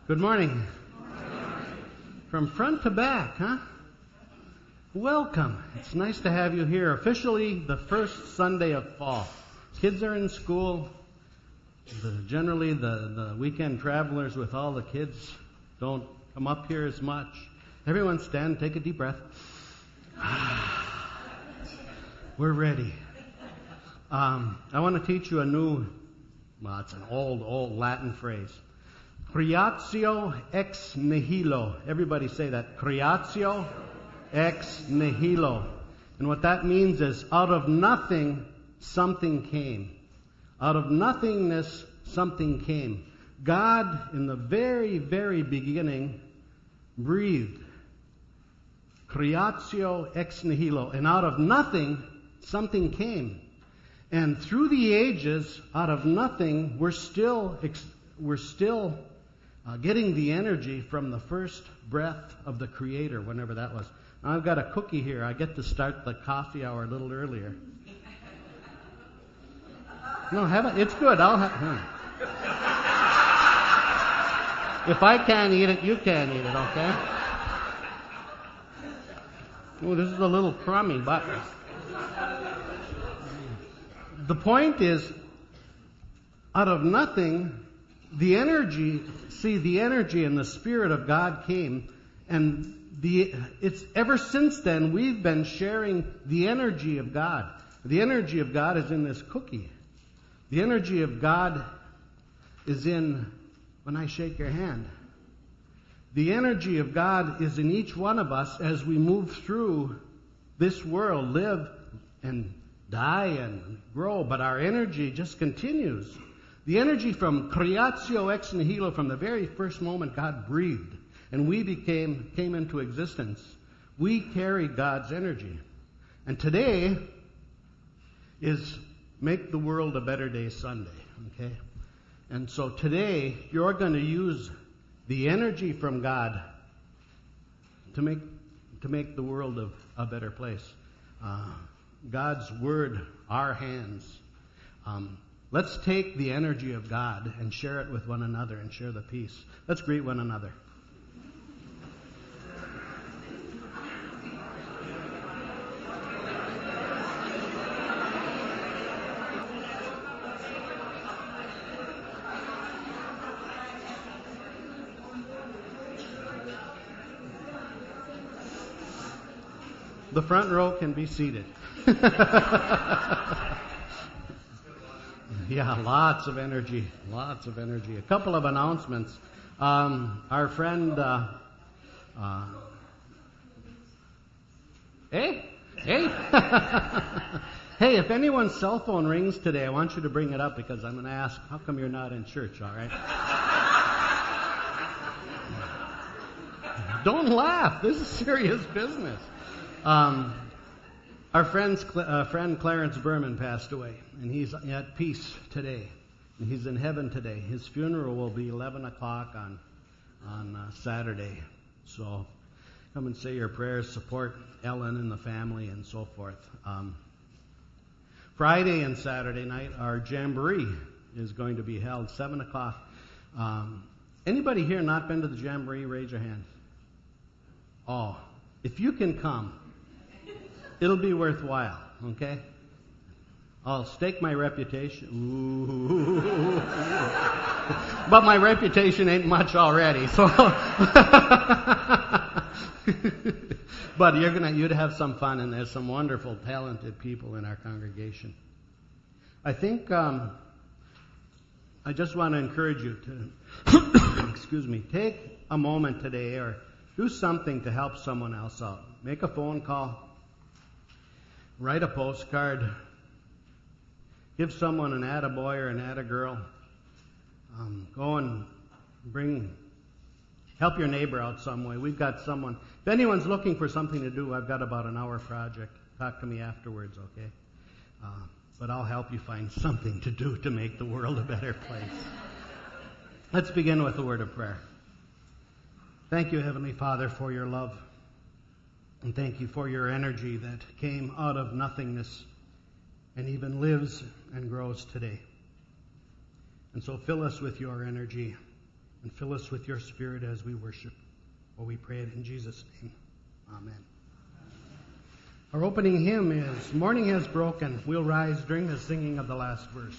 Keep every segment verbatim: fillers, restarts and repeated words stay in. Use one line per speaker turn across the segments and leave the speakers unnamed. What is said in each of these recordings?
Good morning. From front to back, huh? Welcome. It's nice to have you here. Officially the first Sunday of fall. Kids are in school. The, generally the, the weekend travelers with all the kids don't come up here as much. Everyone stand, take a deep breath. We're ready. Um, I want to teach you a new, well, it's an old, old Latin phrase. Creatio ex nihilo. Everybody say that. Creatio ex nihilo. And what that means is, out of nothing, something came. Out of nothingness, something came. God, in the very, very beginning, breathed. Creatio ex nihilo. And out of nothing, something came. And through the ages, out of nothing, we're still, we're still uh, getting the energy from the first breath of the Creator, whenever that was. Now, I've got a cookie here. I get to start the coffee hour a little earlier. No, have it. It's good. I'll have. Hmm. If I can't eat it, you can't eat it. Okay? Oh, this is a little crummy, but the point is, out of nothing, the energy. See, the energy and the Spirit of God came, and the it's ever since then we've been sharing the energy of God. The energy of God is in this cookie. The energy of God is in when I shake your hand. The energy of God is in each one of us as we move through this world, live and die and grow, but our energy just continues. The energy from creatio ex nihilo, from the very first moment God breathed and we became came into existence, we carry God's energy. And today is Make the World a Better Day Sunday, okay? And so today, you're going to use the energy from God to make to make the world a, a better place. Uh, God's Word, our hands. Um, let's take the energy of God and share it with one another and share the peace. Let's greet one another. The front row can be seated. Yeah, lots of energy, lots of energy. A couple of announcements. Um, our friend, uh, uh, hey, hey, hey, if anyone's cell phone rings today, I want you to bring it up because I'm going to ask, how come you're not in church, all right? Don't laugh. This is serious business. Um, our friend's, uh, friend Clarence Berman passed away, and he's at peace today. And he's in heaven today. His funeral will be eleven o'clock on on uh, Saturday. So come and say your prayers, support Ellen and the family, and so forth. Um, Friday and Saturday night, our jamboree is going to be held, seven o'clock. Um, anybody here not been to the jamboree? Raise your hand. Oh, if you can come, it'll be worthwhile, okay? I'll stake my reputation. Ooh. But my reputation ain't much already, so. But you're gonna, you'd have some fun, and there's some wonderful, talented people in our congregation. I think, um, I just want to encourage you to, excuse me, take a moment today or do something to help someone else out. Make a phone call. Write a postcard. Give someone an attaboy or an attagirl. Um, go and bring, help your neighbor out some way. We've got someone. If anyone's looking for something to do, I've got about an hour project. Talk to me afterwards, okay? Uh, but I'll help you find something to do to make the world a better place. Let's begin with a word of prayer. Thank you, Heavenly Father, for your love. And thank you for your energy that came out of nothingness and even lives and grows today. And so fill us with your energy and fill us with your Spirit as we worship. For we pray it in Jesus' name. Amen. Our opening hymn is Morning Has Broken. We'll rise during the singing of the last verse.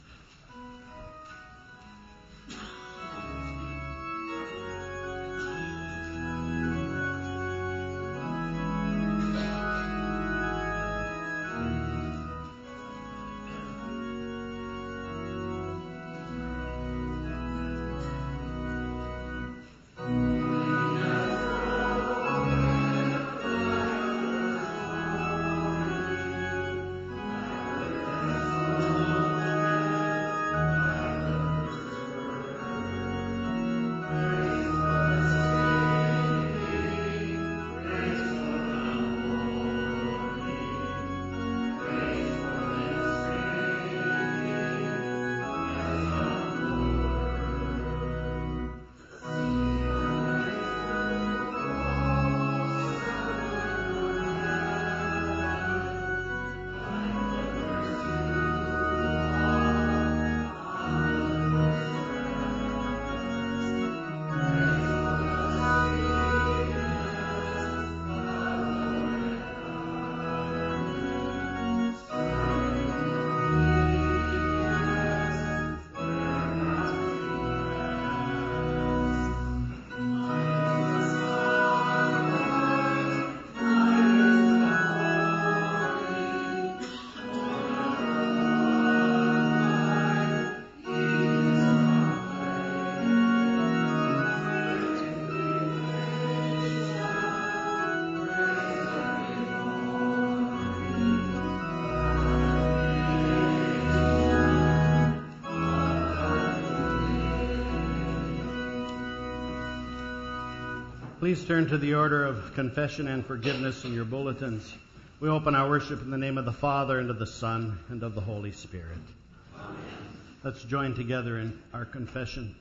Please turn to the order of confession and forgiveness in your bulletins. We open our worship in the name of the Father, and of the Son, and of the Holy Spirit. Amen. Let's join together in our confession.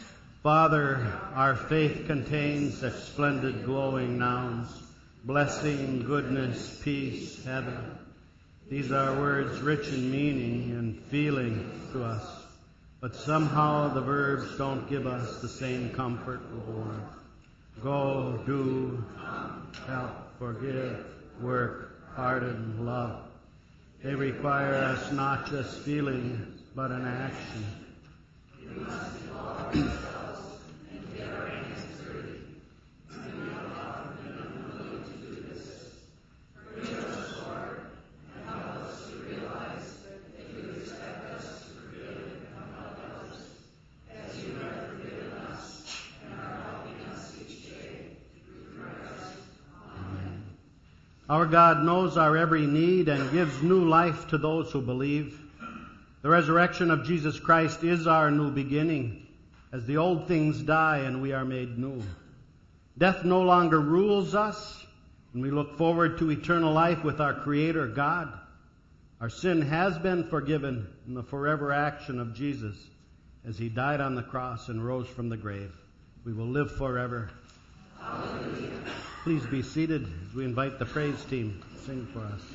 Father, our faith contains such splendid glowing nouns: blessing, goodness, peace, heaven. These are words rich in meaning and feeling to us, but somehow the verbs don't give us the same comfort or warmth. Go, do, help, forgive, work, pardon, love. They require us not just feeling, but an action. We must involve ourselves and get our hands dirty. And we are often unwilling to do this. Forgive us, Lord, and help us to realize that you expect us to forgive and help others, as you have forgiven us and are helping us each day through Christ. Amen. Our God knows our every need and gives new life to those who believe. The resurrection of Jesus Christ is our new beginning, as the old things die and we are made new. Death no longer rules us, and we look forward to eternal life with our Creator God. Our sin has been forgiven in the forever action of Jesus, as He died on the cross and rose from the grave. We will live forever. Hallelujah. Please be seated as we invite the praise team to sing for us.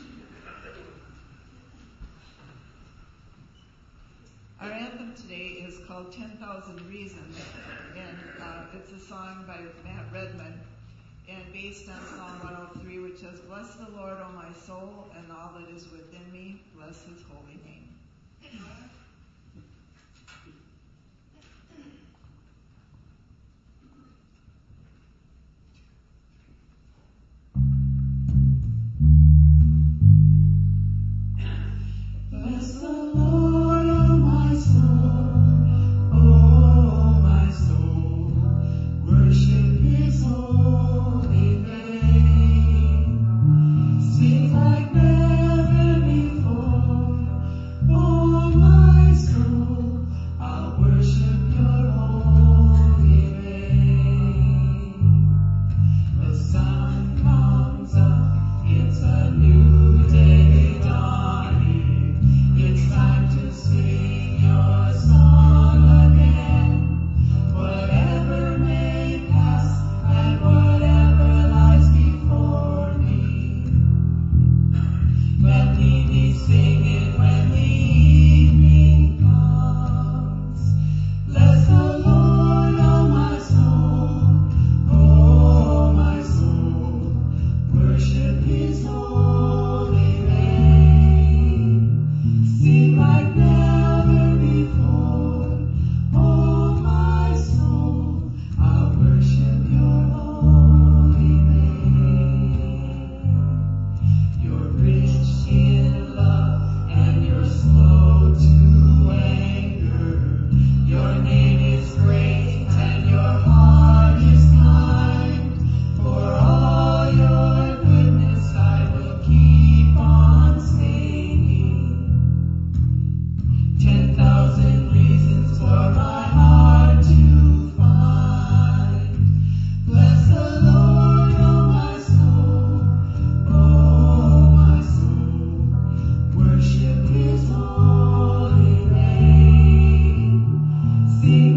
Our anthem today is called ten thousand Reasons, and uh, it's a song by Matt Redman, and based on Psalm one oh three, which says, "Bless the Lord, O my soul, and all that is within me, bless His holy name."
Bless the Lord, O my soul, O my soul, worship His holy name. Sing like never before, O my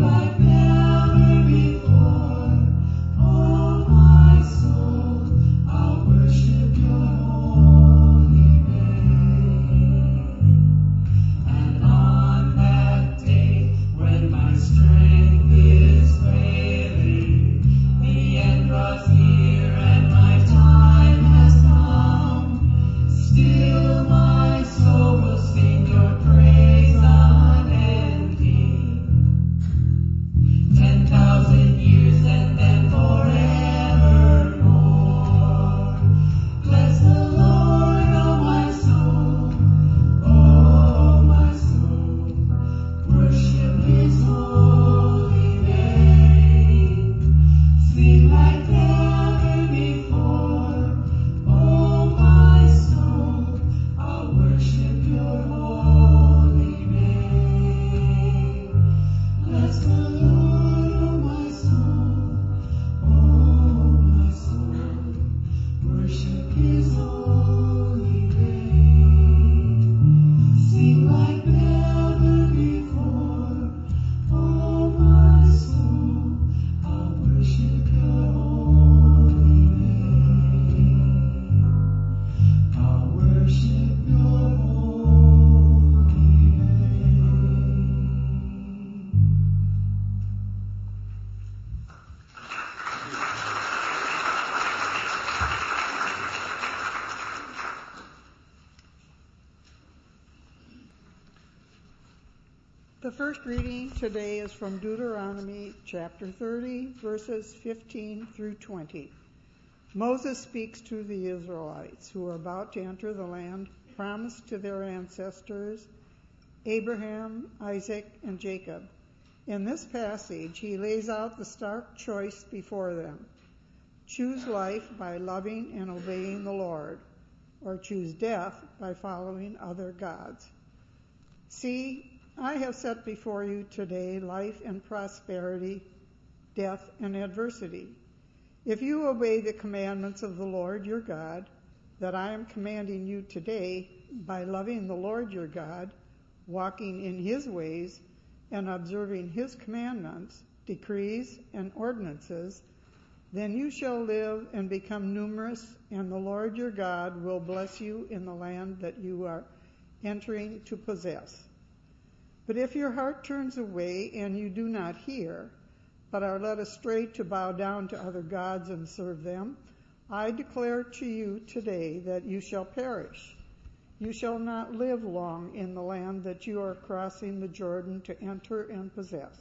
The first reading today is from Deuteronomy chapter thirty, verses fifteen through twenty. Moses speaks to the Israelites who are about to enter the land promised to their ancestors, Abraham, Isaac, and Jacob. In this passage, he lays out the stark choice before them. Choose life by loving and obeying the Lord, or choose death by following other gods. See, I have set before you today life and prosperity, death and adversity. If you obey the commandments of the Lord your God, that I am commanding you today, by loving the Lord your God, walking in his ways, and observing his commandments, decrees, and ordinances, then you shall live and become numerous, and the Lord your God will bless you in the land that you are entering to possess. But if your heart turns away and you do not hear, but are led astray to bow down to other gods and serve them, I declare to you today that you shall perish. You shall not live long in the land that you are crossing the Jordan to enter and possess.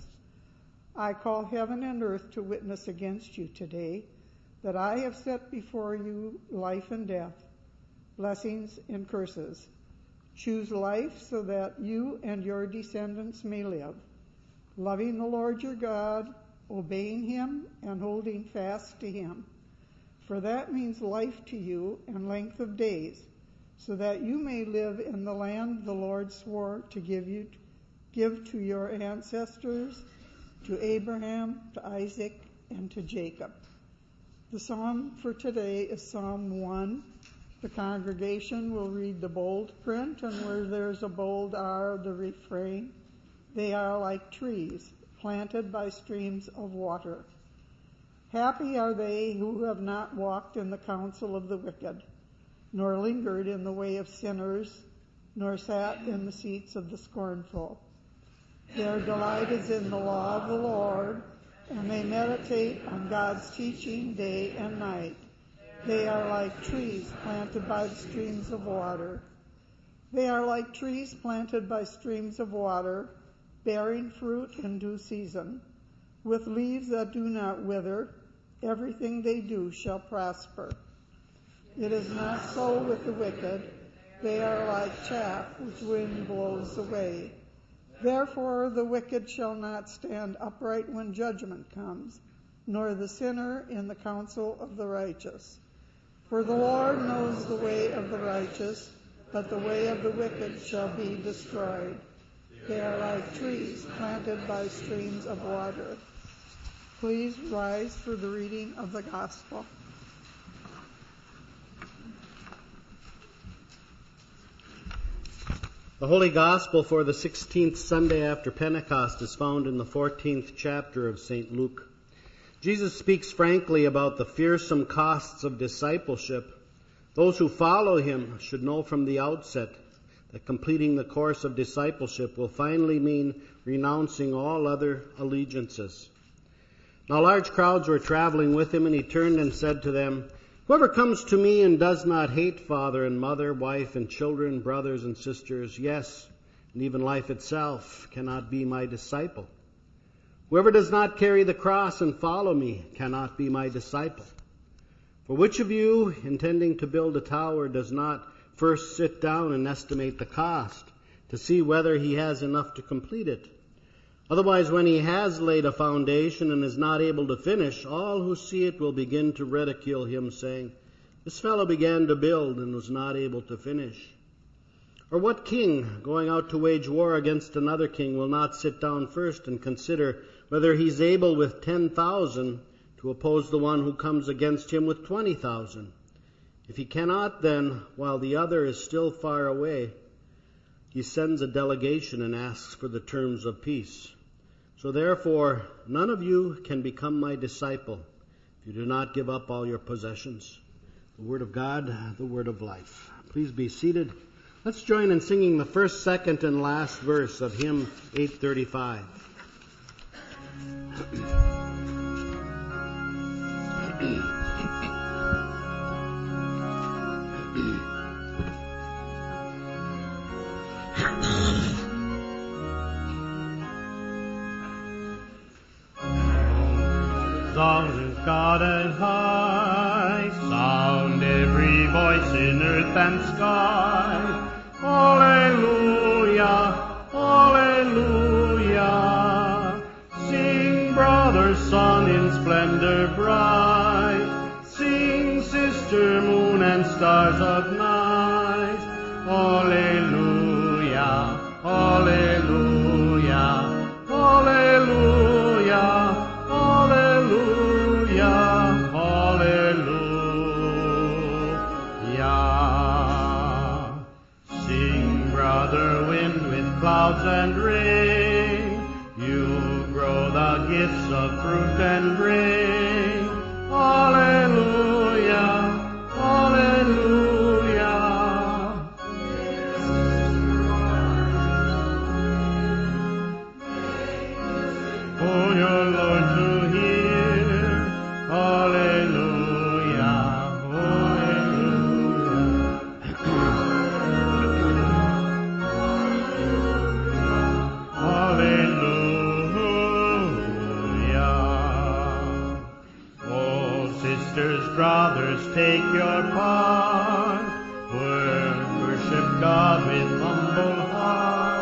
I call heaven and earth to witness against you today that I have set before you life and death, blessings and curses. Choose life so that you and your descendants may live, loving the Lord your God, obeying him, and holding fast to him. For that means life to you and length of days, so that you may live in the land the Lord swore to give you, give to your ancestors, to Abraham, to Isaac, and to Jacob. The psalm for today is Psalm one. The congregation will read the bold print, and where there's a bold R, the refrain. They are like trees planted by streams of water. Happy are they who have not walked in the counsel of the wicked, nor lingered in the way of sinners, nor sat in the seats of the scornful. Their delight is in the law of the Lord, and they meditate on God's teaching day and night. They are like trees planted by the streams of water. They are like trees planted by streams of water, bearing fruit in due season, with leaves that do not wither. Everything they do shall prosper. It is not so with the wicked. They are like chaff which wind blows away. Therefore the wicked shall not stand upright when judgment comes, nor the sinner in the counsel of the righteous. For the Lord knows the way of the righteous, but the way of the wicked shall be destroyed. They are like trees planted by streams of water. Please rise for the reading of the gospel.
The Holy Gospel for the sixteenth Sunday after Pentecost is found in the fourteenth chapter of Saint Luke. Jesus speaks frankly about the fearsome costs of discipleship. Those who follow him should know from the outset that completing the course of discipleship will finally mean renouncing all other allegiances. Now large crowds were traveling with him, and he turned and said to them, "Whoever comes to me and does not hate father and mother, wife and children, brothers and sisters, yes, and even life itself, cannot be my disciple. Whoever does not carry the cross and follow me cannot be my disciple. For which of you, intending to build a tower, does not first sit down and estimate the cost to see whether he has enough to complete it? Otherwise, when he has laid a foundation and is not able to finish, all who see it will begin to ridicule him, saying, 'This fellow began to build and was not able to finish.' Or what king, going out to wage war against another king, will not sit down first and consider whether he's able with ten thousand to oppose the one who comes against him with twenty thousand? If he cannot, then, while the other is still far away, he sends a delegation and asks for the terms of peace. So therefore, none of you can become my disciple if you do not give up all your possessions." The word of God, the word of life. Please be seated. Let's join in singing the first, second, and last verse of hymn eight thirty-five.
Songs of God and high, sound every voice in earth and sky. Alleluia, alleluia. Sing, brother sun in splendor bright. Sing, sister moon and stars of night. Alleluia, alleluia, alleluia. Hallelujah, hallelujah. Sing, brother wind with clouds and rain. You grow the gifts of fruit and grain. Hallelujah, hallelujah. For your Lord to hear. Hallelujah, hallelujah. Hallelujah. Oh, sisters, brothers, take your part. Worship God with humble heart.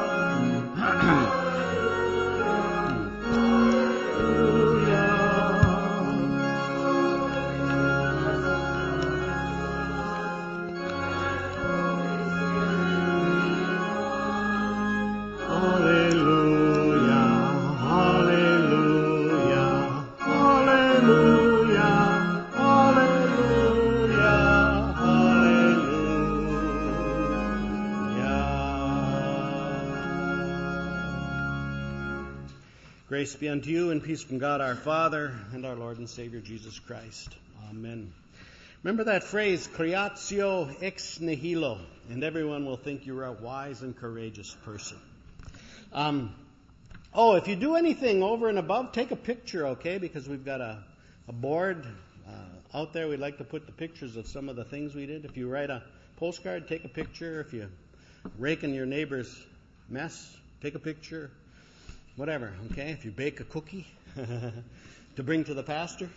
Grace be unto you and peace from God our Father and our Lord and Savior Jesus Christ. Amen. Remember that phrase, creatio ex nihilo, and everyone will think you're a wise and courageous person. Um, oh, if you do anything over and above, take a picture, okay? Because we've got a, a board uh, out there. We'd like to put the pictures of some of the things we did. If you write a postcard, take a picture. If you rake in your neighbor's mess, take a picture. Whatever, okay? If you bake a cookie to bring to the pastor.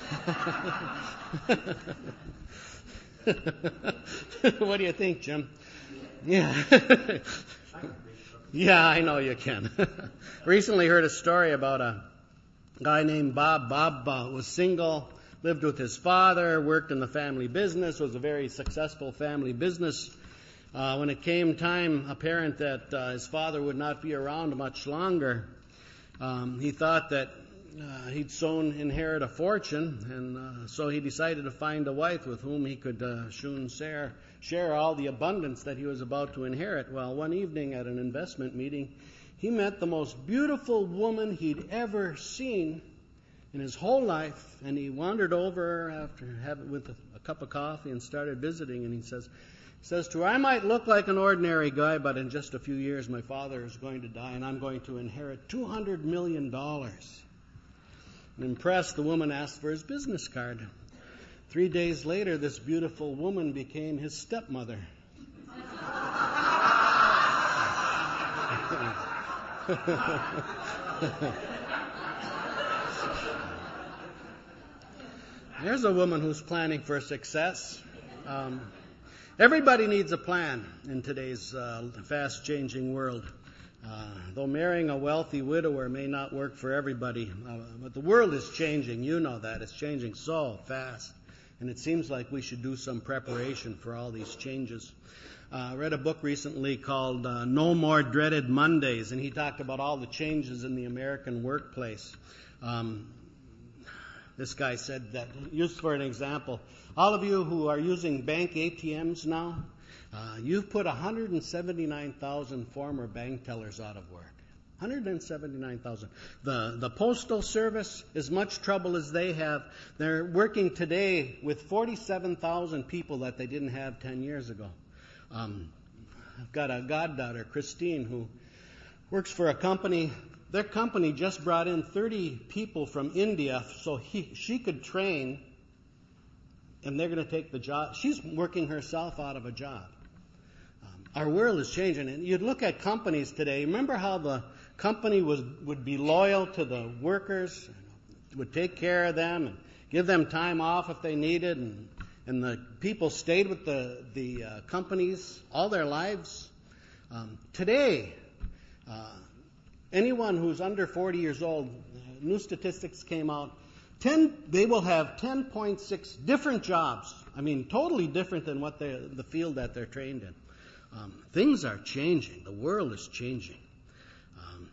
What do you think, Jim? Yeah. Yeah, I know you can. Recently heard a story about a guy named Bob. Bob uh, was single, lived with his father, worked in the family business, was a very successful family business. Uh, when it came time apparent that uh, his father would not be around much longer, um, he thought that uh, he'd soon inherit a fortune, and uh, so he decided to find a wife with whom he could uh, soon share, share all the abundance that he was about to inherit. Well, one evening at an investment meeting, he met the most beautiful woman he'd ever seen in his whole life, and he wandered over after having with a, a cup of coffee and started visiting, and he says, says to her, I might look like an ordinary guy, but in just a few years my father is going to die and I'm going to inherit two hundred million dollars. And impressed, the woman asked for his business card. Three days later, this beautiful woman became his stepmother. There's a woman who's planning for success. Um, everybody needs a plan in today's uh, fast-changing world. Uh, though marrying a wealthy widower may not work for everybody, uh, but the world is changing. You know that. It's changing so fast. And it seems like we should do some preparation for all these changes. I uh, read a book recently called uh, No More Dreaded Mondays, and he talked about all the changes in the American workplace. Um, this guy said that, used for an example, all of you who are using bank A T Ms now, uh, you've put one hundred seventy-nine thousand former bank tellers out of work. one hundred seventy-nine thousand. The, the Postal Service, as much trouble as they have, they're working today with forty-seven thousand people that they didn't have ten years ago. Um, I've got a goddaughter, Christine, who works for a company. Their company just brought in thirty people from India so he, she could train, and they're going to take the job. She's working herself out of a job. Um, our world is changing, and you'd look at companies today. Remember how the company was would be loyal to the workers, would take care of them, and give them time off if they needed, and And the people stayed with the, the uh, companies all their lives. Um, today, uh, anyone who's under forty years old, new statistics came out, ten, they will have ten point six different jobs. I mean, totally different than what the field that they're trained in. Um, things are changing. The world is changing. Um,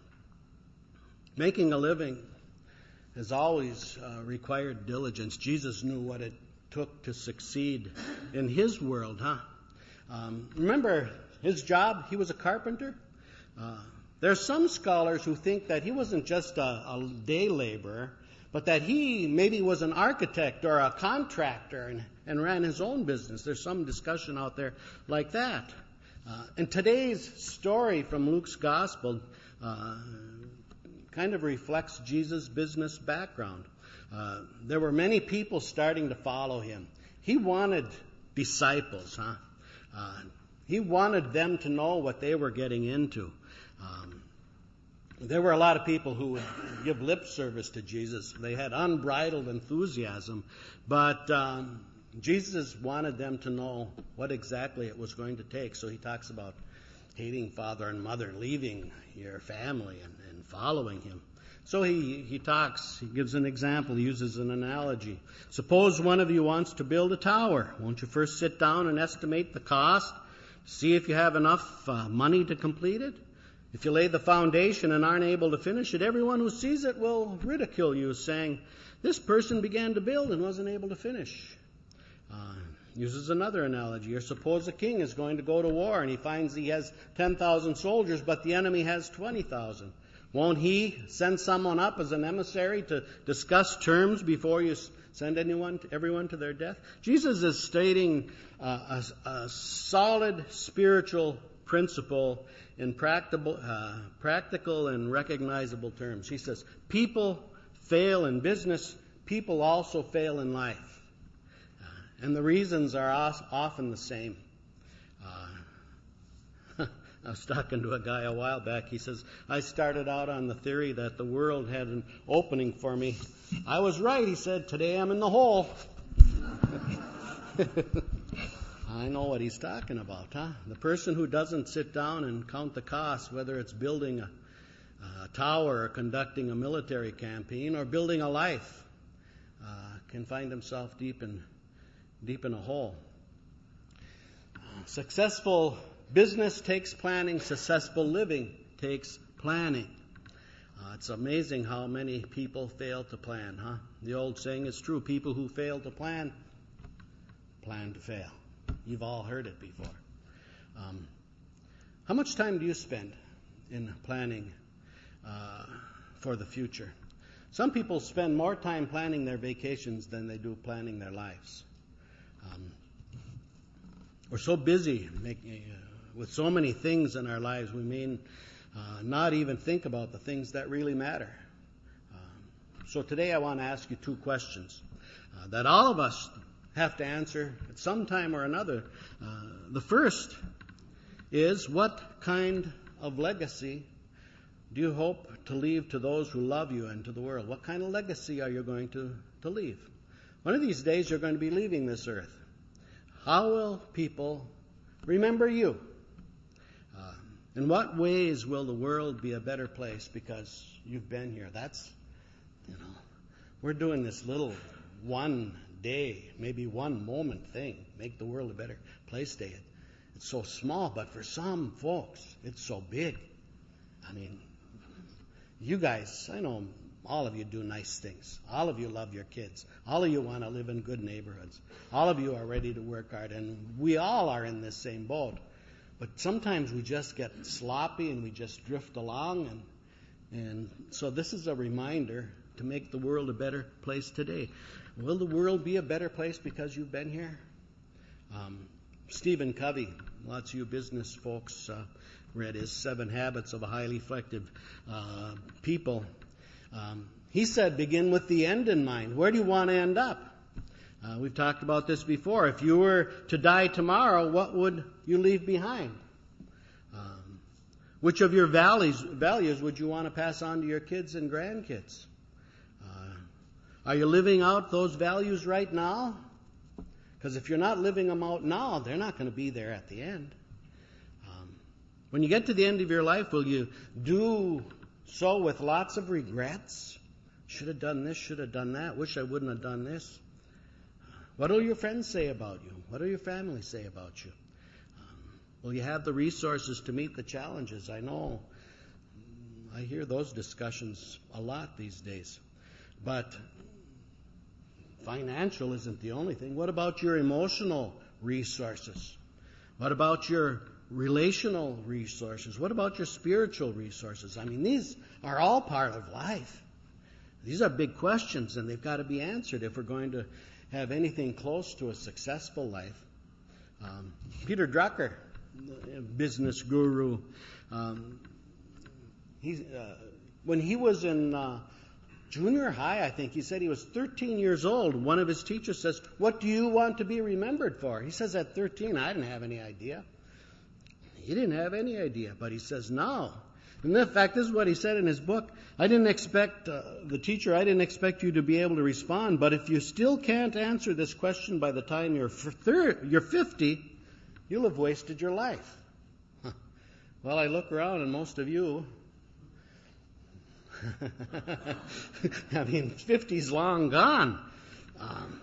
making a living has always uh, required diligence. Jesus knew what it took to succeed in his world, huh? Um, remember his job? He was a carpenter. Uh, there's some scholars who think that he wasn't just a, a day laborer, but that he maybe was an architect or a contractor and, and ran his own business. There's some discussion out there like that. Uh, and today's story from Luke's gospel uh, kind of reflects Jesus' business background. Uh, there were many people starting to follow him. He wanted disciples, huh? Uh, he wanted them to know what they were getting into. Um, there were a lot of people who would give lip service to Jesus. They had unbridled enthusiasm, but um, Jesus wanted them to know what exactly it was going to take. So he talks about hating father and mother, leaving your family and, and following him. So he, he talks, he gives an example, he uses an analogy. Suppose one of you wants to build a tower. Won't you first sit down and estimate the cost, see if you have enough uh, money to complete it? If you lay the foundation and aren't able to finish it, everyone who sees it will ridicule you, saying, this person began to build and wasn't able to finish. Uh, uses another analogy. Or suppose a king is going to go to war and he finds he has ten thousand soldiers, but the enemy has twenty thousand. Won't he send someone up as an emissary to discuss terms before you send anyone, everyone to their death? Jesus is stating uh, a, a solid spiritual principle in practical, uh, practical and recognizable terms. He says, people fail in business, people also fail in life. Uh, and the reasons are often the same. I was talking to a guy a while back. He says, I started out on the theory that the world had an opening for me. I was right, he said. Today I'm in the hole. I know what he's talking about, huh? The person who doesn't sit down and count the costs, whether it's building a, a tower or conducting a military campaign or building a life, uh, can find himself deep in, deep in a hole. Uh, successful business takes planning. Successful living takes planning. Uh, it's amazing how many people fail to plan, huh? The old saying is true. People who fail to plan, plan to fail. You've all heard it before. Um, how much time do you spend in planning uh, for the future? Some people spend more time planning their vacations than they do planning their lives. Um, we're so busy making, uh, with so many things in our lives, we may uh, not even think about the things that really matter. Um, so today I want to ask you two questions uh, that all of us have to answer at some time or another. Uh, the first is, what kind of legacy do you hope to leave to those who love you and to the world? What kind of legacy are you going to, to leave? One of these days you're going to be leaving this earth. How will people remember you? Uh, in what ways will the world be a better place because you've been here? That's, you know, we're doing this little one day, maybe one moment thing, make the world a better place day. It's so small, but for some folks, it's so big. I mean, you guys, I know all of you do nice things. All of you love your kids. All of you want to live in good neighborhoods. All of you are ready to work hard, and we all are in this same boat. But sometimes we just get sloppy and we just drift along, and and so this is a reminder to make the world a better place today. Will the world be a better place because you've been here? Um, Stephen Covey, lots of you business folks uh, read his Seven Habits of a Highly Effective uh, People. Um, he said, begin with the end in mind. Where do you want to end up? Uh, we've talked about this before. If you were to die tomorrow, what would you leave behind? Um, which of your values, values would you want to pass on to your kids and grandkids? Uh, are you living out those values right now? Because if you're not living them out now, they're not going to be there at the end. Um, when you get to the end of your life, will you do so with lots of regrets? Should have done this, should have done that, wish I wouldn't have done this. What will your friends say about you? What will your family say about you? Um, will you have the resources to meet the challenges? I know I hear those discussions a lot these days. But financial isn't the only thing. What about your emotional resources? What about your relational resources? What about your spiritual resources? I mean, these are all part of life. These are big questions, and they've got to be answered if we're going to have anything close to a successful life. Um, Peter Drucker, business guru, um, he, uh, when he was in uh, junior high, I think, he said he was thirteen years old. One of his teachers says, what do you want to be remembered for? He says, at thirteen, I didn't have any idea. He didn't have any idea, but he says, now. And in fact, this is what he said in his book. I didn't expect, uh, the teacher, I didn't expect you to be able to respond, but if you still can't answer this question by the time you're, thir- you're fifty, you'll have wasted your life. Well, I look around and most of you, I mean, fifty's long gone. Um,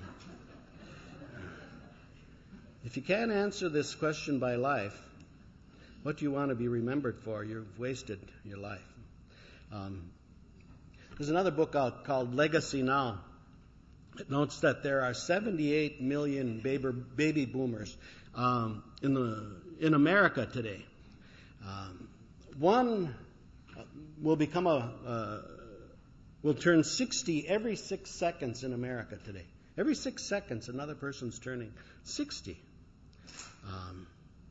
if you can't answer this question by life, what do you want to be remembered for? You've wasted your life. Um, there's another book out called Legacy Now. It notes that there are seventy-eight million baby, baby boomers um, in the in America today. Um, one will become a uh, will turn sixty every six seconds in America today. Every six seconds, another person's turning sixty. Um,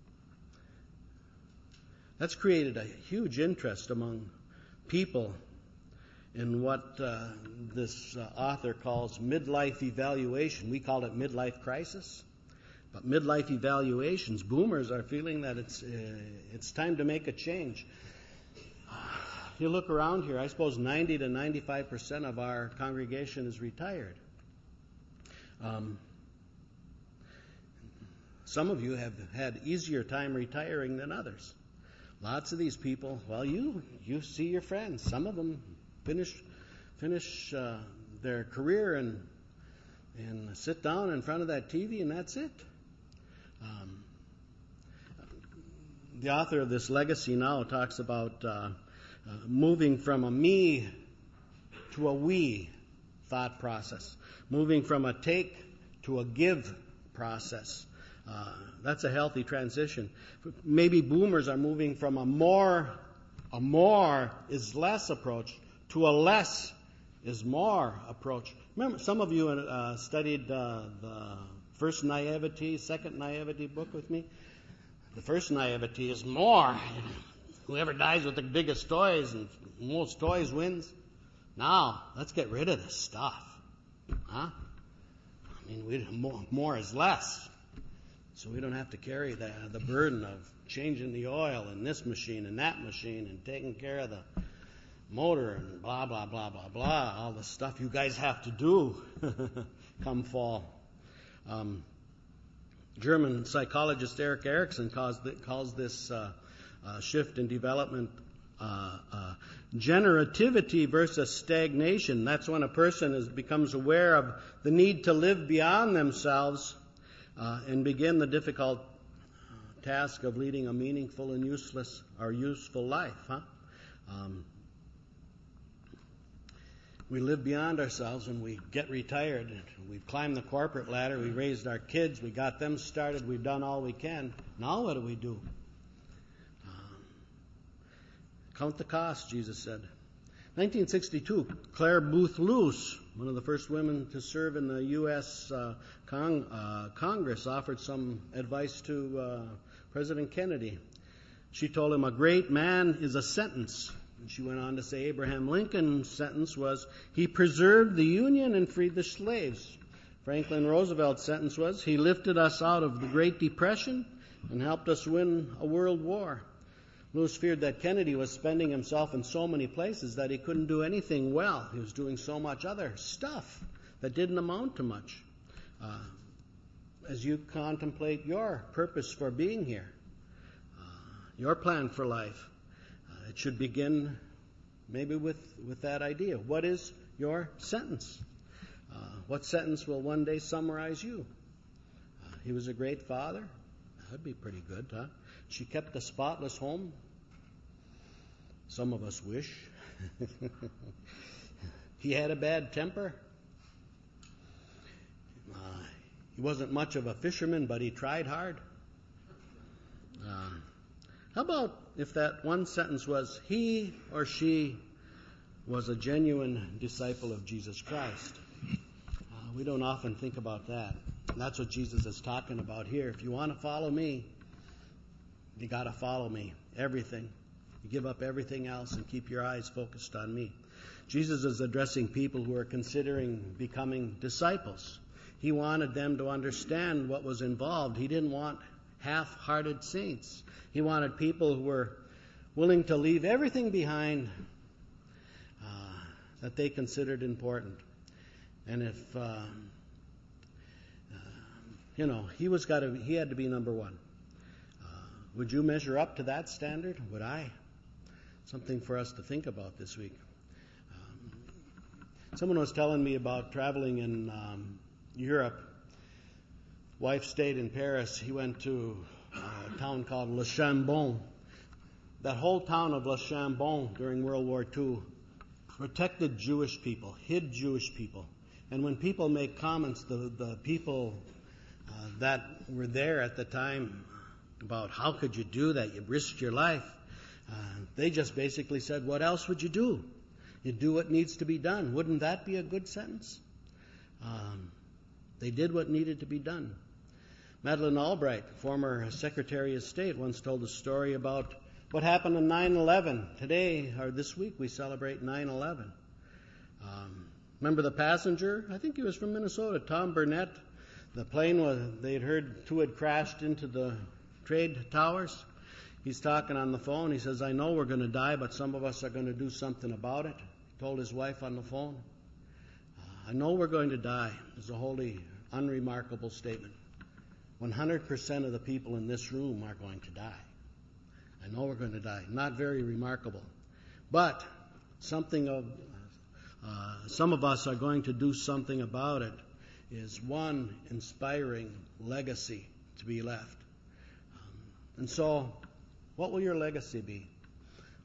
That's created a huge interest among people in what uh, this uh, author calls midlife evaluation. We call it midlife crisis. But midlife evaluations, boomers are feeling that it's uh, it's time to make a change. You look around here, I suppose ninety to ninety-five percent of our congregation is retired. Um, some of you have had easier time retiring than others. Lots of these people, well, you you see your friends. Some of them finish finish uh, their career and and sit down in front of that T V, and that's it. Um, the author of this Legacy Now talks about uh, uh, moving from a me to a we thought process, moving from a take to a give process. Uh, that's a healthy transition. Maybe boomers are moving from a more, a more is less approach to a less is more approach. Remember, some of you uh, studied uh, the first naivety, second naivety book with me. The first naivety is more. Whoever dies with the biggest toys and most toys wins. Now, let's get rid of this stuff. Huh? I mean, we, more, more is less. So we don't have to carry the, the burden of changing the oil in this machine and that machine and taking care of the motor and blah, blah, blah, blah, blah. All the stuff you guys have to do come fall. Um, German psychologist Erik Erikson calls, calls this uh, uh, shift in development uh, uh, generativity versus stagnation. That's when a person is, becomes aware of the need to live beyond themselves uh, and begin the difficult task of leading a meaningful and useless or useful life. Huh? Um, We live beyond ourselves when we get retired. We've climbed the corporate ladder. We raised our kids. We got them started. We've done all we can. Now what do we do? Uh, count the cost, Jesus said. nineteen sixty-two, Claire Booth Luce, one of the first women to serve in the U S Uh, Cong- uh, Congress, offered some advice to uh, President Kennedy. She told him, a great man is a sentence. And she went on to say Abraham Lincoln's sentence was, he preserved the Union and freed the slaves. Franklin Roosevelt's sentence was, he lifted us out of the Great Depression and helped us win a world war. Lewis feared that Kennedy was spending himself in so many places that he couldn't do anything well. He was doing so much other stuff that didn't amount to much. Uh, as you contemplate your purpose for being here, uh, your plan for life, it should begin maybe with, with that idea. What is your sentence? Uh, what sentence will one day summarize you? Uh, he was a great father. That'd be pretty good, huh? She kept a spotless home. Some of us wish. He had a bad temper. Uh, he wasn't much of a fisherman, but he tried hard. Uh, How about if that one sentence was, he or she was a genuine disciple of Jesus Christ? Uh, we don't often think about that. And that's what Jesus is talking about here. If you want to follow me, you got to follow me. Everything. You give up everything else and keep your eyes focused on me. Jesus is addressing people who are considering becoming disciples. He wanted them to understand what was involved. He didn't want half-hearted saints. He wanted people who were willing to leave everything behind uh, that they considered important. And if, uh, uh, you know, he was got to, he had to be number one. Uh, would you measure up to that standard? Would I? Something for us to think about this week. Um, someone was telling me about traveling in um, Europe. Wife stayed in Paris. He went to a town called Le Chambon. That whole town of Le Chambon during World War Two protected Jewish people, hid Jewish people. And when people make comments, the, the people uh, that were there at the time about how could you do that, you risked your life, uh, they just basically said, what else would you do? You do what needs to be done. Wouldn't that be a good sentence? Um, they did what needed to be done. Madeleine Albright, former Secretary of State, once told a story about what happened on nine eleven. Today, or this week, we celebrate nine eleven. Um, remember the passenger? I think he was from Minnesota, Tom Burnett. The plane was, they had heard two had crashed into the trade towers. He's talking on the phone. He says, I know we're going to die, but some of us are going to do something about it. He told his wife on the phone. Uh, I know we're going to die. It's a wholly unremarkable statement. one hundred percent of the people in this room are going to die. I know we're going to die. Not very remarkable. But something of, uh, some of us are going to do something about it is one inspiring legacy to be left. Um, and so, what will your legacy be?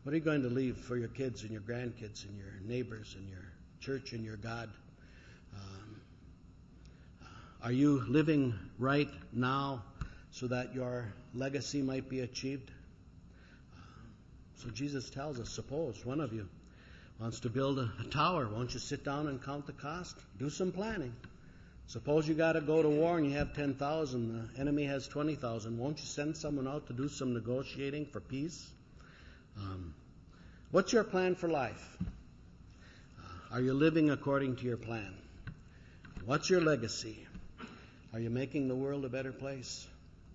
What are you going to leave for your kids and your grandkids and your neighbors and your church and your God? Um, are you living right now so that your legacy might be achieved? Uh, so Jesus tells us, suppose one of you wants to build a, a tower. Won't you sit down and count the cost? Do some planning. Suppose you got to go to war and you have ten thousand. The enemy has twenty thousand. Won't you send someone out to do some negotiating for peace? Um, what's your plan for life? Uh, are you living according to your plan? What's your legacy? Are you making the world a better place?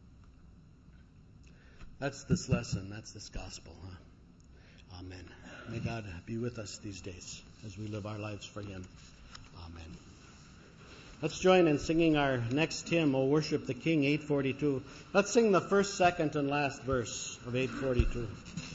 That's this lesson. That's this gospel. Huh? Amen. May God be with us these days as we live our lives for Him. Amen. Let's join in singing our next hymn, O Worship the King, eight forty-two. Let's sing the first, second, and last verse of eight forty-two.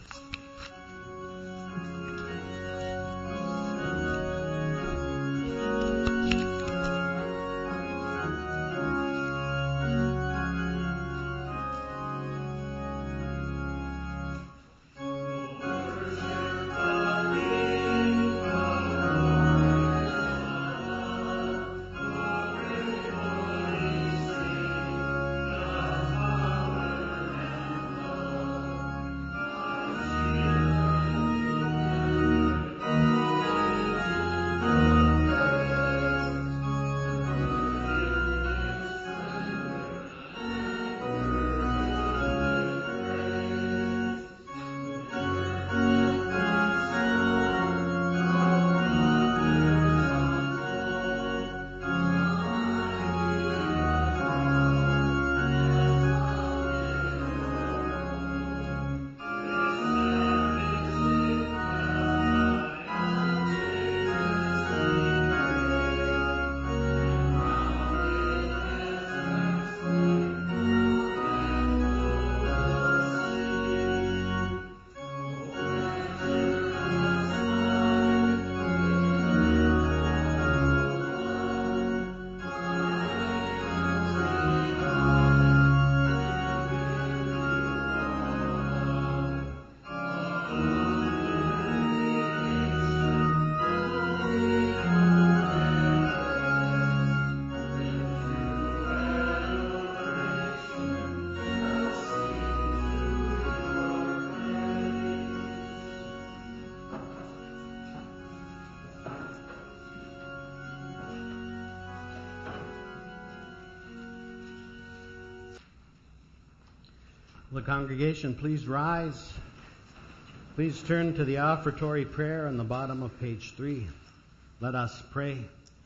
The congregation, please rise. Please turn to the offertory prayer on the bottom of page three. Let us pray.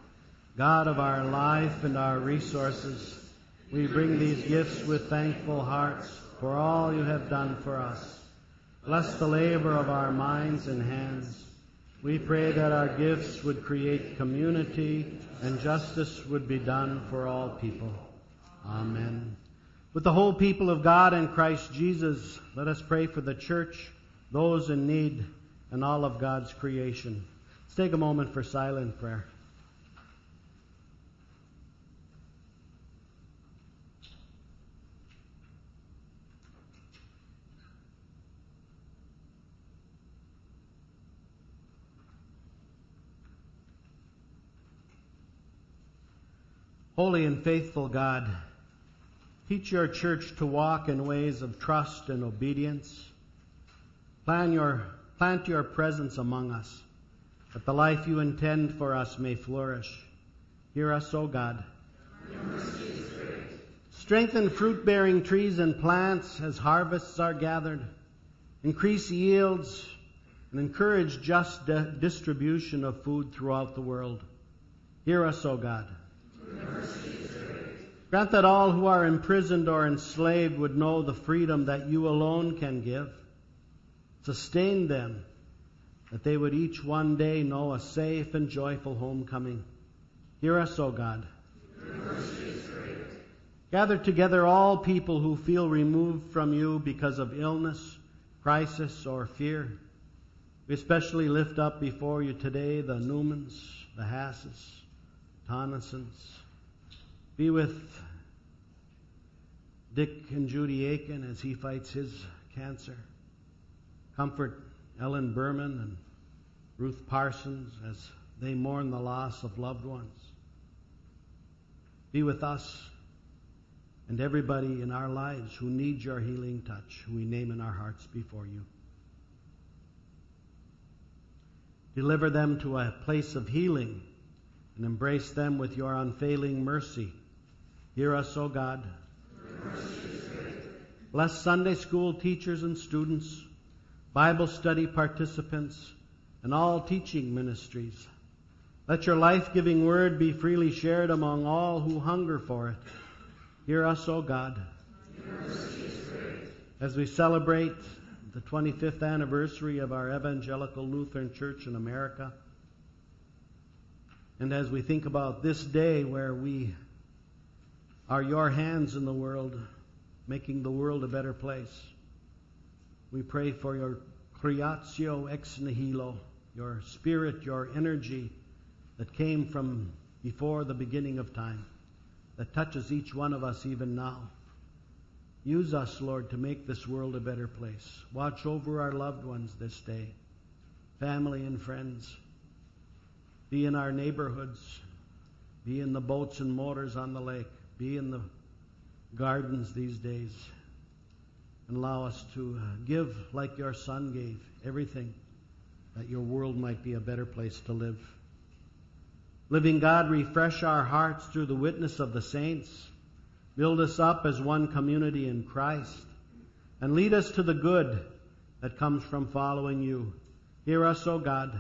God of our life and our resources, we bring these gifts with thankful hearts for all you have done for us. Bless the labor of our minds and hands. We pray that our gifts would create community and justice would be done for all people. Amen. With the whole people of God in Christ Jesus, let us pray for the church, those in need, and all of God's creation. Let's take a moment for silent prayer. Holy and faithful God, teach your church to walk in ways of trust and obedience. Plan your, plant your presence among us, that the life you intend for us may flourish. Hear us, O God.
Your mercy is great.
Strengthen fruit-bearing trees and plants as harvests are gathered. Increase yields and encourage just de- distribution of food throughout the world. Hear us, O God.
Your mercy is great.
Grant that all who are imprisoned or enslaved would know the freedom that you alone can give. Sustain them, that they would each one day know a safe and joyful homecoming. Hear us, O God.
Your mercy is great.
Gather together all people who feel removed from you because of illness, crisis, or fear. We especially lift up before you today the Newmans, the Hasses, Tonnesons. Be with Dick and Judy Aiken as he fights his cancer. Comfort
Ellen Berman and Ruth Parsons as they mourn the loss of loved ones. Be with us and everybody in our lives who needs your healing touch, who we name in our hearts before you. Deliver them to a place of healing and embrace them with your unfailing mercy. Hear us, O God. Bless Sunday school teachers and students, Bible study participants, and all teaching ministries. Let your life-giving word be freely shared among all who hunger for it. Hear us, O God. As we celebrate the twenty-fifth anniversary of our Evangelical Lutheran Church in America, and as we think about this day where we are your hands in the world, making the world a better place, we pray for your creatio ex nihilo, your spirit, your energy that came from before the beginning of time, that touches each one of us even now. Use us, Lord, to make this world a better place. Watch over our loved ones this day, family and friends. Be in our neighborhoods. Be in the boats and motors on the lake. Be in the gardens these days. And allow us to give like your Son gave, everything, that your world might be a better place to live. Living God, refresh our hearts through the witness of the saints. Build us up as one community in Christ. And lead us to the good that comes from following you. Hear us, O God.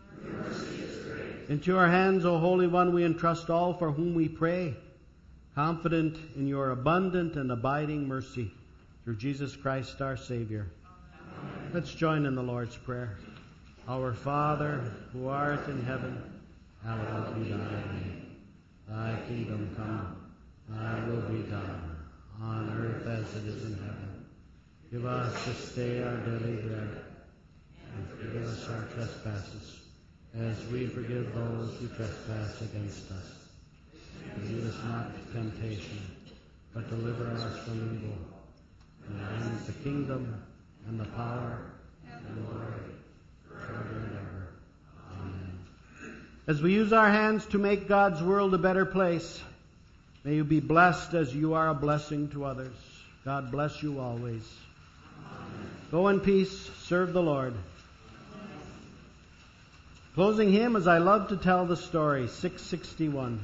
Into your hands, O Holy One, we entrust all for whom we pray, confident in your abundant and abiding mercy. Through Jesus Christ our Savior. Amen. Let's join in the Lord's Prayer. Our Father, who art in heaven, hallowed be thy name. Thy kingdom come. Thy will be done, on earth as it is in heaven. Give us this day our daily bread, and forgive us our trespasses, as we forgive those who trespass against us. And lead us not to temptation, but deliver us from evil. And thine is the kingdom, and the power, and the glory, forever and ever. Amen. As we use our hands to make God's world a better place, may you be blessed as you are a blessing to others. God bless you always. Amen. Go in peace. Serve the Lord. Amen. Closing hymn, as I love to tell the story, six sixty-one.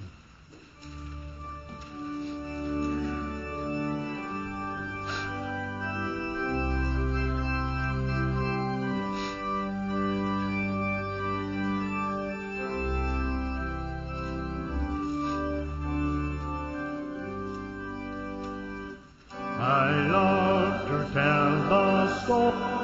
I love to tell the story